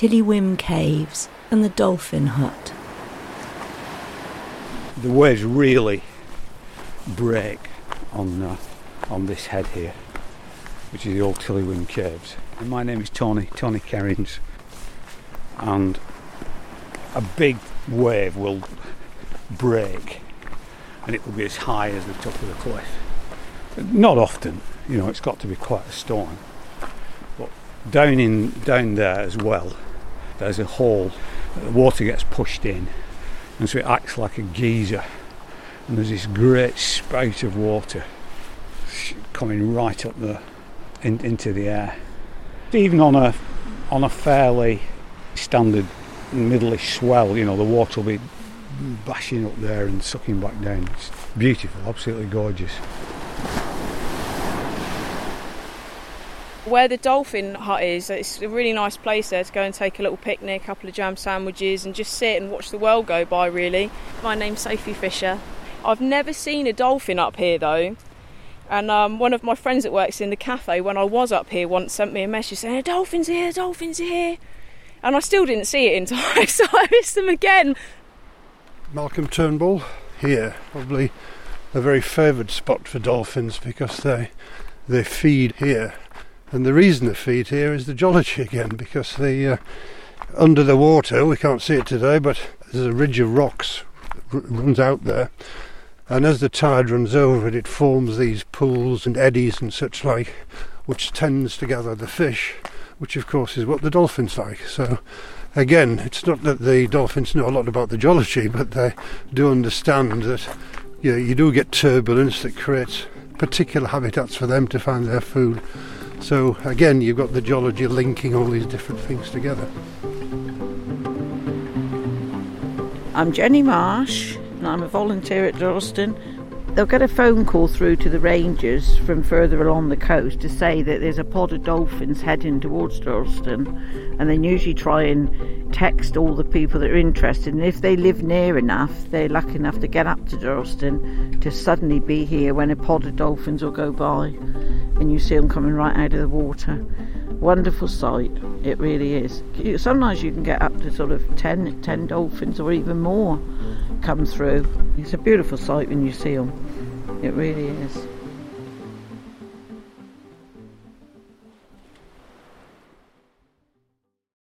Tillywim Caves and the Dolphin Hut. The waves really break on this head here, which is the old Tillywim Caves. And my name is Tony Kerrins, and a big wave will break and it will be as high as the top of the cliff. Not often, it's got to be quite a storm. But down there as well, there's a hole. The water gets pushed in, and so it acts like a geyser. And there's this great spout of water coming right up into the air. Even on a fairly standard middleish swell, the water will be bashing up there and sucking back down. It's beautiful, absolutely gorgeous. Where the Dolphin Hut is, it's a really nice place there to go and take a little picnic, a couple of jam sandwiches and just sit and watch the world go by, really. My name's Sophie Fisher. I've never seen a dolphin up here though, and one of my friends that works in the cafe when I was up here once sent me a message saying a dolphin's here, and I still didn't see it in time, so I missed them again. Malcolm Turnbull here, probably a very favoured spot for dolphins because they feed here. And the reason they feed here is the geology again, because they under the water, we can't see it today, but there's a ridge of rocks that runs out there, and as the tide runs over it, it forms these pools and eddies and such like, which tends to gather the fish, which of course is what the dolphins like. So again, it's not that the dolphins know a lot about the geology, but they do understand that you do get turbulence that creates particular habitats for them to find their food. So again, you've got the geology linking all these different things together. I'm Jenny Marsh, and I'm a volunteer at Durlston. They'll get a phone call through to the rangers from further along the coast to say that there's a pod of dolphins heading towards Durlston, and they usually try and text all the people that are interested, and if they live near enough, they're lucky enough to get up to Durlston to suddenly be here when a pod of dolphins will go by and you see them coming right out of the water. Wonderful sight, it really is. Sometimes you can get up to sort of 10 dolphins or even more come through. It's a beautiful sight when you see them, it really is.